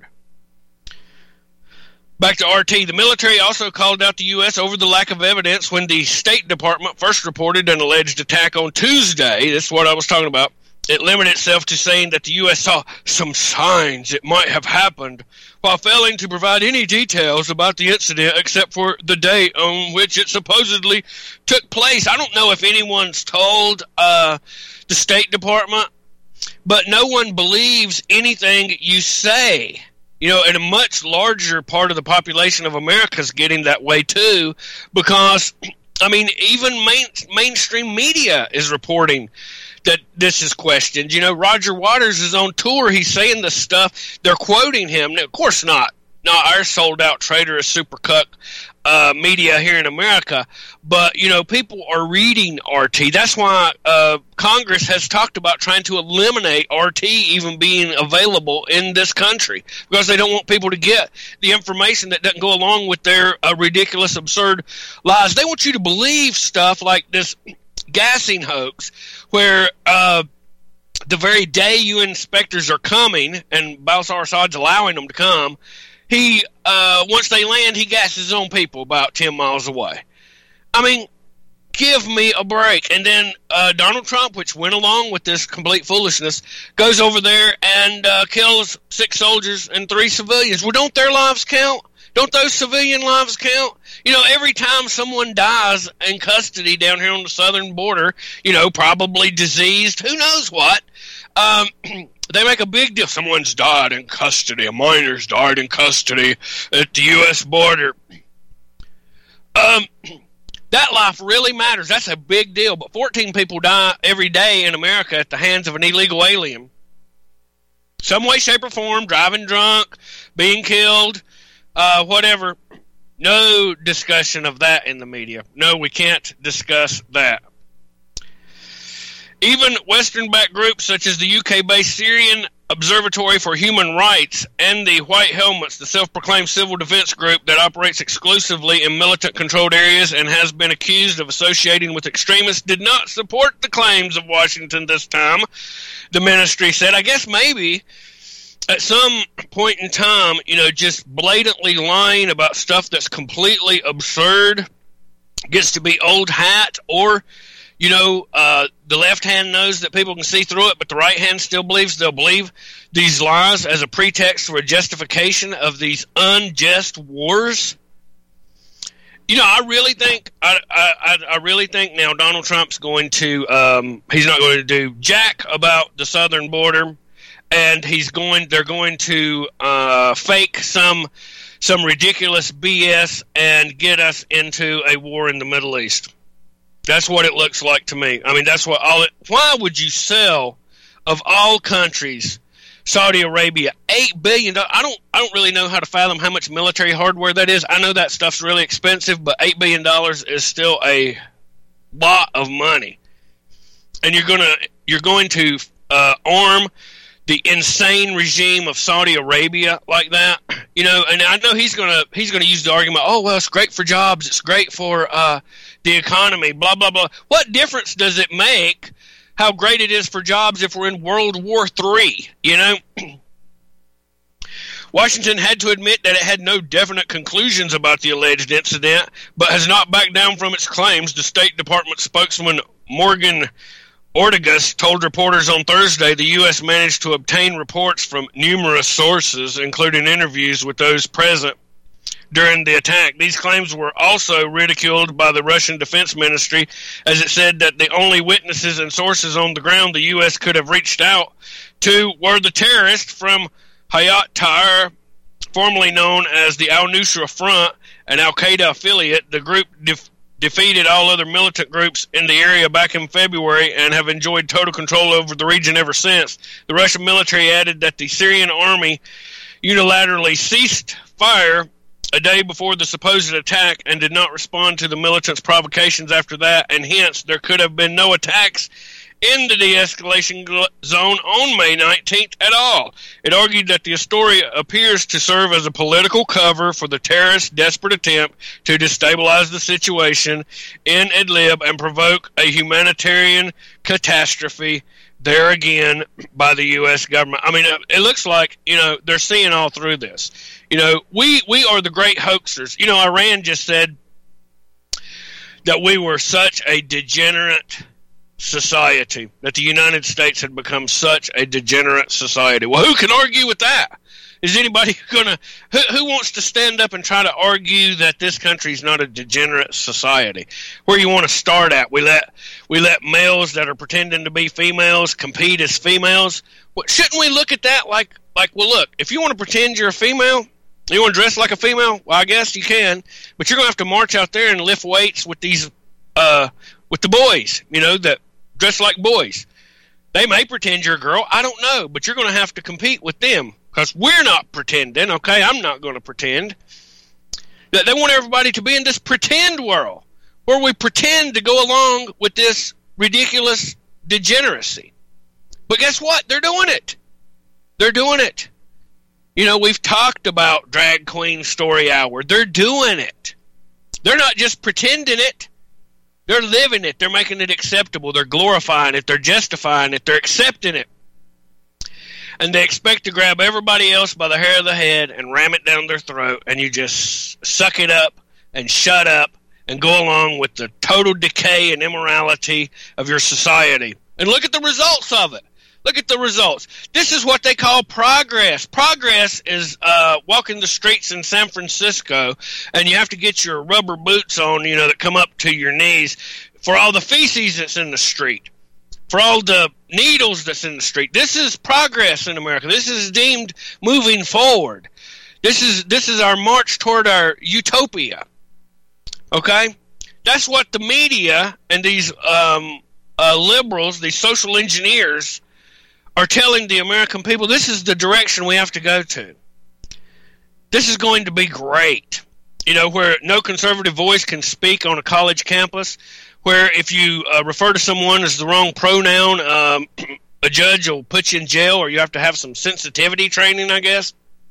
Back to RT. The military also called out the U.S. over the lack of evidence when the State Department first reported an alleged attack on Tuesday. This is what I was talking about. It limited itself to saying that the U.S. saw some signs it might have happened, while failing to provide any details about the incident except for the date on which it supposedly took place. I don't know if anyone's told the State Department, but no one believes anything you say. You know, and a much larger part of the population of America is getting that way too, because, I mean, even mainstream media is reporting that this is questioned. You know, Roger Waters is on tour. He's saying this stuff. They're quoting him. Now, of course, not not our sold-out traitorous super cuck media here in America, but, you know, people are reading RT. That's why Congress has talked about trying to eliminate RT even being available in this country, because they don't want people to get the information that doesn't go along with their ridiculous, absurd lies. They want you to believe stuff like this gassing hoax, where the very day UN inspectors are coming, and Bashar Assad's allowing them to come, he once they land, he gasses his own people about 10 miles away. I mean, give me a break. And then Donald Trump, which went along with this complete foolishness, goes over there and kills 6 soldiers and 3 civilians. Well, don't their lives count? Don't those civilian lives count? You know, every time someone dies in custody down here on the southern border, you know, probably diseased, who knows what, they make a big deal. Someone's died in custody. A minor's died in custody at the U.S. border. That life really matters. That's a big deal. But 14 people die every day in America at the hands of an illegal alien. Some way, shape, or form, driving drunk, being killed, whatever. No discussion of that in the media. No, we can't discuss that. Even Western-backed groups such as the UK-based Syrian Observatory for Human Rights and the White Helmets, the self-proclaimed civil defense group that operates exclusively in militant-controlled areas and has been accused of associating with extremists, did not support the claims of Washington this time, the ministry said. I guess maybe at some point in time, you know, just blatantly lying about stuff that's completely absurd gets to be old hat, or, you know, the left hand knows that people can see through it, but the right hand still believes they'll believe these lies as a pretext for a justification of these unjust wars. You know, I really think now Donald Trump's going to he's not going to do jack about the southern border, and they're going to fake some ridiculous BS and get us into a war in the Middle East. That's what it looks like to me. I mean, that's what why would you sell, of all countries, Saudi Arabia, $8 billion? I don't really know how to fathom how much military hardware that is. I know that stuff's really expensive, but $8 billion is still a lot of money. And you're going to arm the insane regime of Saudi Arabia like that, you know. And I know he's gonna use the argument, oh well, it's great for jobs, it's great for the economy, blah blah blah. What difference does it make how great it is for jobs if we're in World War III? You know, Washington had to admit that it had no definite conclusions about the alleged incident, but has not backed down from its claims. The State Department spokesman Morgan Ortagus told reporters on Thursday the U.S. managed to obtain reports from numerous sources, including interviews with those present during the attack. These claims were also ridiculed by the Russian Defense Ministry, as it said that the only witnesses and sources on the ground the U.S. could have reached out to were the terrorists from Hayat Tahrir, formerly known as the Al-Nusra Front, an al-Qaeda affiliate. The group defeated all other militant groups in the area back in February and have enjoyed total control over the region ever since. The Russian military added that the Syrian army unilaterally ceased fire a day before the supposed attack and did not respond to the militants' provocations after that, and hence there could have been no attacks in the de-escalation zone on May 19th at all. It argued that the story appears to serve as a political cover for the terrorists' desperate attempt to destabilize the situation in Idlib and provoke a humanitarian catastrophe there again by the U.S. government. I mean, it looks like, you know, they're seeing all through this. You know, we are the great hoaxers. You know, Iran just said that we were such a degenerate society, that the United States had become such a degenerate society. Well, who can argue with that? Is anybody gonna who wants to stand up and try to argue that this country's not a degenerate society? Where you want to start at? We let males that are pretending to be females compete as females. Well, shouldn't we look at that like well, look, if you want to pretend you're a female, you want to dress like a female, well, I guess you can, but you're gonna have to march out there and lift weights with these with the boys, you know, that dress like boys. They may pretend you're a girl, I don't know, but you're going to have to compete with them because we're not pretending, okay? I'm not going to pretend. They want everybody to be in this pretend world where we pretend to go along with this ridiculous degeneracy. But guess what? They're doing it. They're doing it. You know, we've talked about Drag Queen Story Hour. They're doing it. They're not just pretending it. They're living it. They're making it acceptable. They're glorifying it. They're justifying it. They're accepting it. And they expect to grab everybody else by the hair of the head and ram it down their throat, and you just suck it up and shut up and go along with the total decay and immorality of your society. And look at the results of it. Look at the results. This is what they call progress. Progress is walking the streets in San Francisco, and you have to get your rubber boots on, you know, that come up to your knees for all the feces that's in the street, for all the needles that's in the street. This is progress in America. This is deemed moving forward. This is our march toward our utopia. Okay? That's what the media and these liberals, these social engineers, are telling the American people. This is the direction we have to go to. This is going to be great. You know, where no conservative voice can speak on a college campus, where if you refer to someone as the wrong pronoun, a judge will put you in jail, or you have to have some sensitivity training, I guess.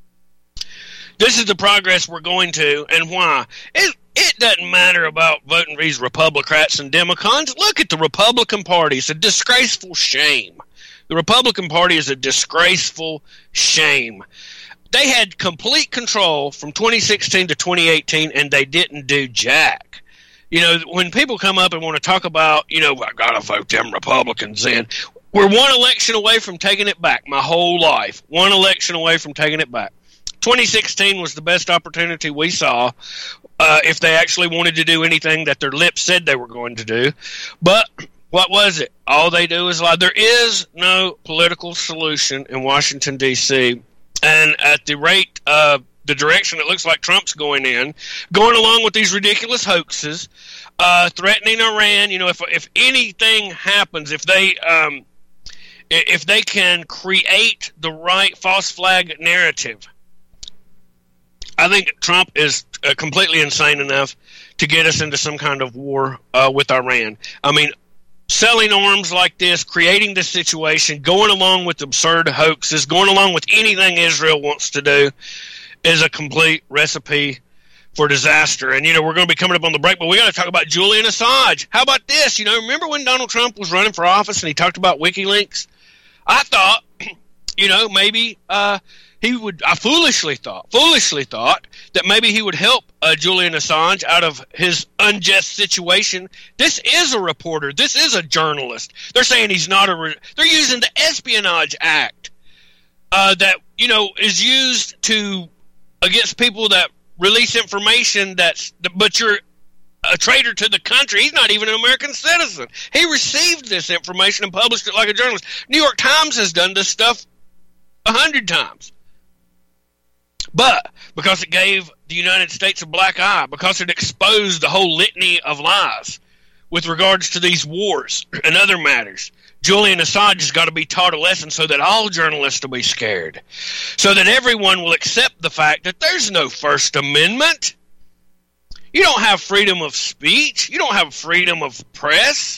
This is the progress we're going to, and why. It doesn't matter about voting for these Republicans and Democrats. Look at the Republican Party. It's a disgraceful shame. The Republican Party is a disgraceful shame. They had complete control from 2016 to 2018, and they didn't do jack. You know, when people come up and want to talk about, you know, I got to vote them Republicans in, we're one election away from taking it back. My whole life, one election away from taking it back. 2016 was the best opportunity we saw if they actually wanted to do anything that their lips said they were going to do. But what was it? All they do is lie. There is no political solution in Washington, D.C., and at the rate of the direction it looks like Trump's going along with these ridiculous hoaxes, threatening Iran. You know, if anything happens, if they can create the right false flag narrative, I think Trump is completely insane enough to get us into some kind of war with Iran. I mean, selling arms like this, creating this situation, going along with absurd hoaxes, going along with anything Israel wants to do, is a complete recipe for disaster. And, you know, we're going to be coming up on the break, but we got to talk about Julian Assange. How about this? You know, remember when Donald Trump was running for office and he talked about WikiLeaks? I thought, you know, maybe he would. I foolishly thought that maybe he would help Julian Assange out of his unjust situation. This is a reporter. This is a journalist. They're saying he's not they're using the Espionage Act that, you know, is used to against people that release information but you're a traitor to the country. He's not even an American citizen. He received this information and published it like a journalist. New York Times has done this stuff 100 times. But because it gave the United States a black eye, because it exposed the whole litany of lies with regards to these wars and other matters, Julian Assange has got to be taught a lesson so that all journalists will be scared, so that everyone will accept the fact that there's no First Amendment. You don't have freedom of speech. You don't have freedom of press.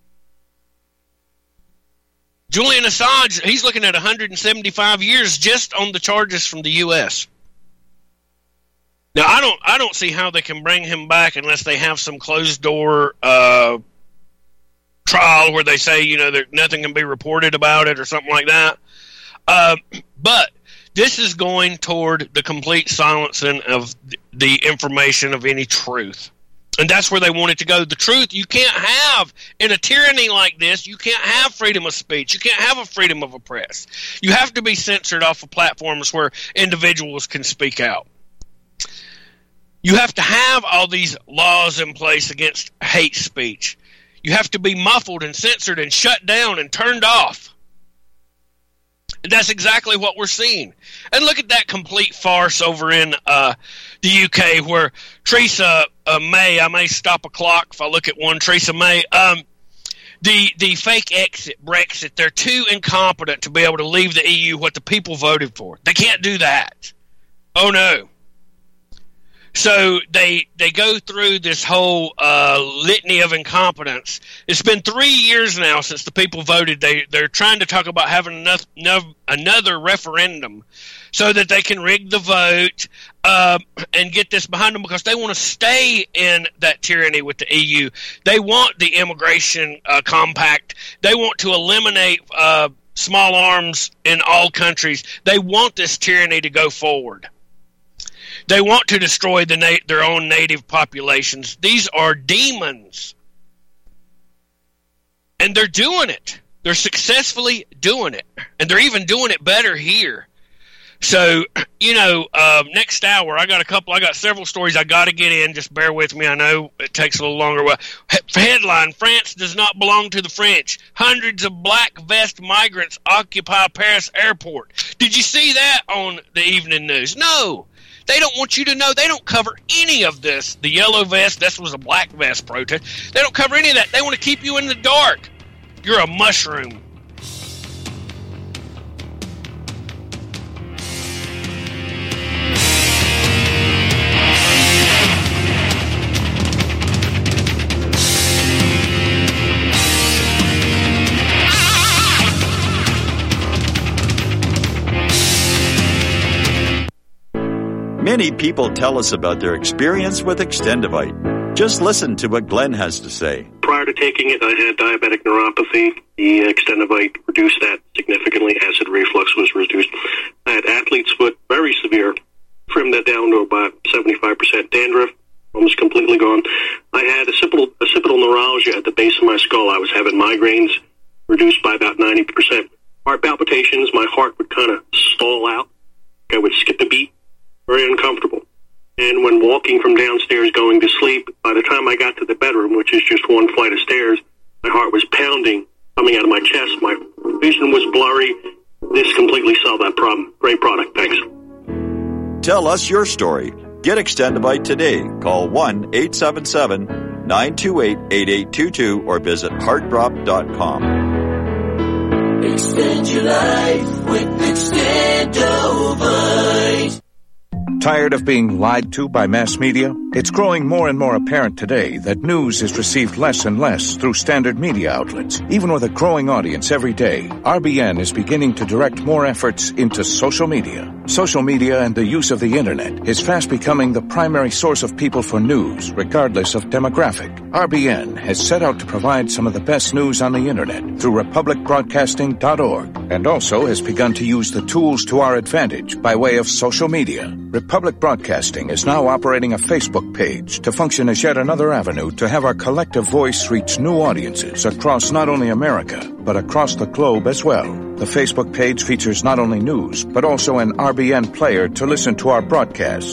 Julian Assange, he's looking at 175 years just on the charges from the U.S. Now, I don't see how they can bring him back unless they have some closed-door trial where they say, you know, nothing can be reported about it or something like that. But this is going toward the complete silencing of the information of any truth. And that's where they want it to go. The truth, you can't have, in a tyranny like this, you can't have freedom of speech. You can't have a freedom of a press. You have to be censored off of platforms where individuals can speak out. You have to have all these laws in place against hate speech. You have to be muffled and censored and shut down and turned off. And that's exactly what we're seeing. And look at that complete farce over in the UK where Theresa May, I may stop a clock if I look at one, Theresa May, the fake exit, Brexit, they're too incompetent to be able to leave the EU what the people voted for. They can't do that. Oh, no. So they go through this whole litany of incompetence. It's been 3 years now since the people voted. They're trying to talk about having another referendum so that they can rig the vote and get this behind them, because they want to stay in that tyranny with the EU. They want the immigration compact. They want to eliminate small arms in all countries. They want this tyranny to go forward. They want to destroy their own native populations. These are demons. And they're doing it. They're successfully doing it. And they're even doing it better here. So, next hour, I got several stories I got to get in. Just bear with me. I know it takes a little longer. Headline, France does not belong to the French. Hundreds of black vest migrants occupy Paris airport. Did you see that on the evening news? No. They don't want you to know. They don't cover any of this. The yellow vest, this was a black vest protest. They don't cover any of that. They want to keep you in the dark. You're a mushroom. Many people tell us about their experience with Extendivite. Just listen to what Glenn has to say. Prior to taking it, I had diabetic neuropathy. The Extendivite reduced that significantly. Acid reflux was reduced. I had athlete's foot, very severe. Trimmed that down to about 75%. Dandruff, almost completely gone. I had occipital neuralgia at the base of my skull. I was having migraines, reduced by about 90%. Heart palpitations, my heart would kind of stall out. I would skip a beat. Very uncomfortable. And when walking from downstairs going to sleep, by the time I got to the bedroom, which is just one flight of stairs, my heart was pounding, coming out of my chest. My vision was blurry. This completely solved that problem. Great product. Thanks. Tell us your story. Get Extendivite today. Call 1-877-928-8822 or visit heartdrop.com. Extend your life with Extendivite. Tired of being lied to by mass media? It's growing more and more apparent today that news is received less and less through standard media outlets. Even with a growing audience every day, RBN is beginning to direct more efforts into social media. Social media and the use of the internet is fast becoming the primary source of people for news, regardless of demographic. RBN has set out to provide some of the best news on the internet through republicbroadcasting.org, and also has begun to use the tools to our advantage by way of social media. Republic Broadcasting is now operating a Facebook page to function as yet another avenue to have our collective voice reach new audiences across not only America, but across the globe as well. The Facebook page features not only news, but also an RBN player to listen to our broadcasts.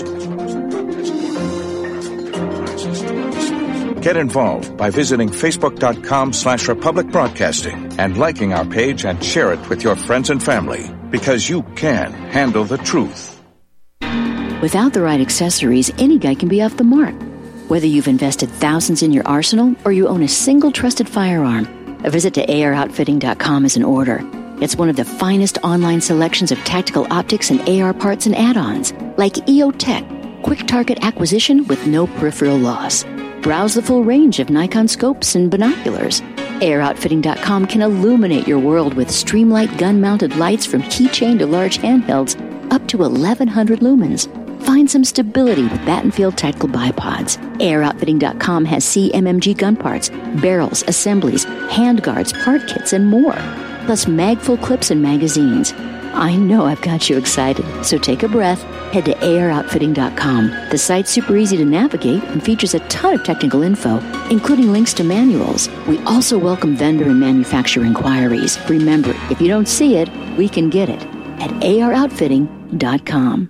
Get involved by visiting facebook.com/Republic Broadcasting and liking our page and share it with your friends and family, because you can handle the truth. Without the right accessories, any guy can be off the mark. Whether you've invested thousands in your arsenal or you own a single trusted firearm, a visit to AROutfitting.com is in order. It's one of the finest online selections of tactical optics and AR parts and add-ons, like EOTech, quick target acquisition with no peripheral loss. Browse the full range of Nikon scopes and binoculars. AROutfitting.com can illuminate your world with Streamlight gun-mounted lights from keychain to large handhelds up to 1,100 lumens. Find some stability with Battenfield tactical bipods. AirOutfitting.com has CMMG gun parts, barrels, assemblies, handguards, part kits, and more. Plus mag-full clips and magazines. I know I've got you excited, so take a breath. Head to AirOutfitting.com. The site's super easy to navigate and features a ton of technical info, including links to manuals. We also welcome vendor and manufacturer inquiries. Remember, if you don't see it, we can get it at AirOutfitting.com.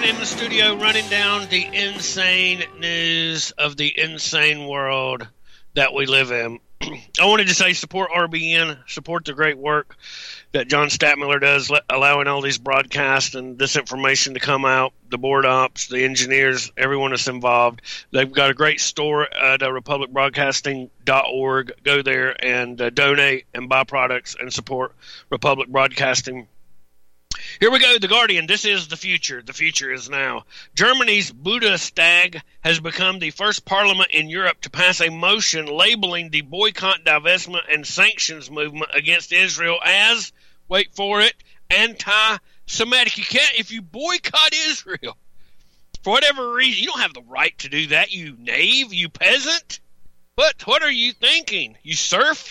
man in the studio running down the insane news of the insane world that we live in. I wanted to say support RBN, support the great work that John Stadtmiller does, allowing all these broadcasts and this information to come out, the board ops, the engineers, everyone that's involved. They've got a great store at republicbroadcasting.org. Go there and donate and buy products and support Republic Broadcasting. Here we go, The Guardian. This is the future. The future is now. Germany's Bundestag has become the first parliament in Europe to pass a motion labeling the boycott, divestment, and sanctions movement against Israel as, wait for it, anti-Semitic. You can't, if you boycott Israel, for whatever reason, you don't have the right to do that, you knave, you peasant. What are you thinking? You serf?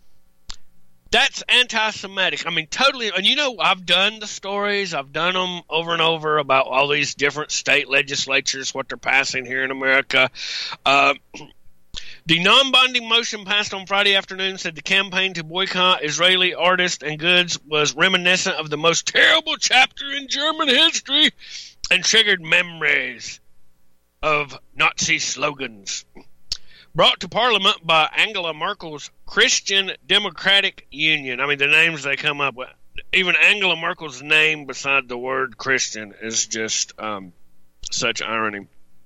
That's anti-Semitic. I mean, totally. And you know, I've done the stories. I've done them over and over about all these different state legislatures, what they're passing here in America. The non-binding motion passed on Friday afternoon said the campaign to boycott Israeli artists and goods was reminiscent of the most terrible chapter in German history and triggered memories of Nazi slogans. Brought to Parliament by Angela Merkel's Christian Democratic Union. I mean, the names they come up with. Even Angela Merkel's name beside the word Christian is just such irony.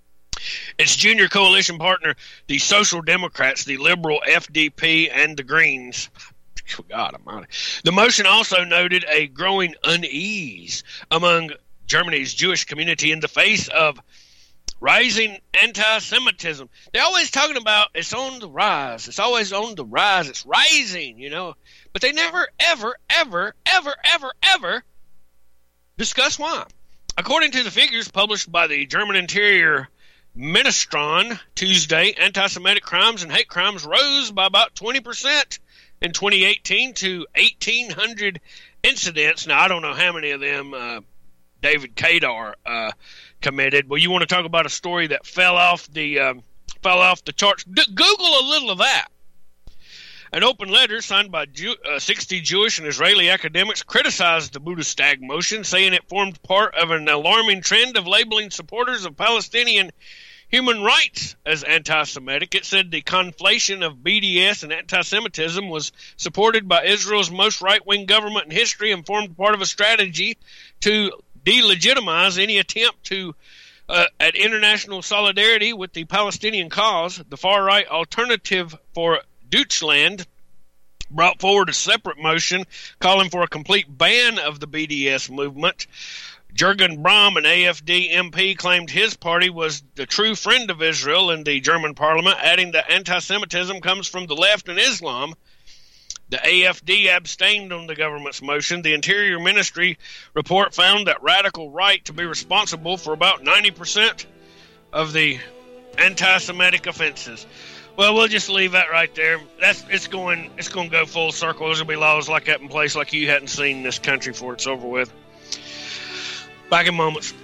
Its junior coalition partner, the Social Democrats, the Liberal FDP, and the Greens. God almighty. The motion also noted a growing unease among Germany's Jewish community in the face of rising anti-Semitism. They're always talking about it's on the rise. It's always on the rise. It's rising, you know. But they never, ever, ever, ever, ever, ever discuss why. According to the figures published by the German Interior Ministron Tuesday, anti-Semitic crimes and hate crimes rose by about 20% in 2018 to 1,800 incidents. Now, I don't know how many of them David Kadar committed. Well, you want to talk about a story that fell off the charts? Google a little of that. An open letter signed by 60 Jewish and Israeli academics criticized the Bundestag motion, saying it formed part of an alarming trend of labeling supporters of Palestinian human rights as anti-Semitic. It said the conflation of BDS and anti-Semitism was supported by Israel's most right-wing government in history and formed part of a strategy to delegitimize any attempt to at international solidarity with the Palestinian cause. The far-right Alternative for Deutschland brought forward a separate motion calling for a complete ban of the BDS movement. Jürgen Brahm, an AfD MP, claimed his party was the true friend of Israel in the German parliament, adding that anti-Semitism comes from the left and Islam. The AfD abstained on the government's motion. The Interior Ministry report found that radical right to be responsible for about 90% of the anti-Semitic offenses. Well, we'll just leave that right there. It's going to go full circle. There's going to be laws like that in place like you hadn't seen in this country before it's over with. Back in moments.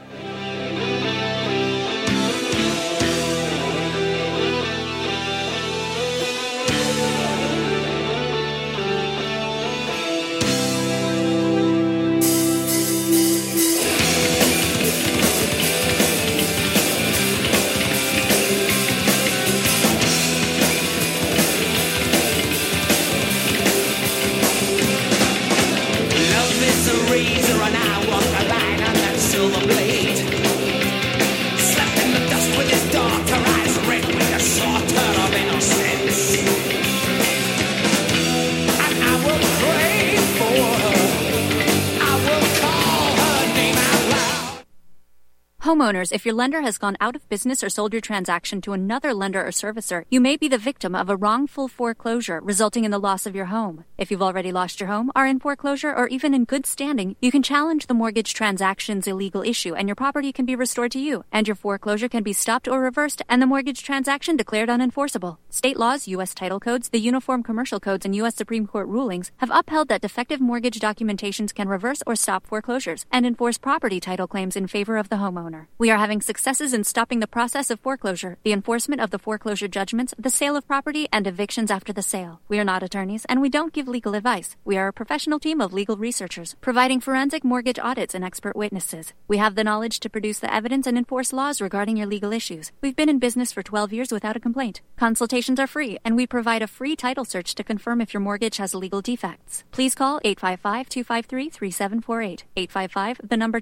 Homeowners, if your lender has gone out of business or sold your transaction to another lender or servicer, you may be the victim of a wrongful foreclosure, resulting in the loss of your home. If you've already lost your home, are in foreclosure, or even in good standing, you can challenge the mortgage transaction's illegal issue, and your property can be restored to you, and your foreclosure can be stopped or reversed, and the mortgage transaction declared unenforceable. State laws, U.S. title codes, the Uniform Commercial Codes, and U.S. Supreme Court rulings have upheld that defective mortgage documentations can reverse or stop foreclosures and enforce property title claims in favor of the homeowner. homeowner. We are having successes in stopping the process of foreclosure, the enforcement of the foreclosure judgments, the sale of property, and evictions after the sale. We are not attorneys, and we don't give legal advice. We are a professional team of legal researchers, providing forensic mortgage audits and expert witnesses. We have the knowledge to produce the evidence and enforce laws regarding your legal issues. We've been in business for 12 years without a complaint. Consultations are free, and we provide a free title search to confirm if your mortgage has legal defects. Please call 855-253-3748. 855, the number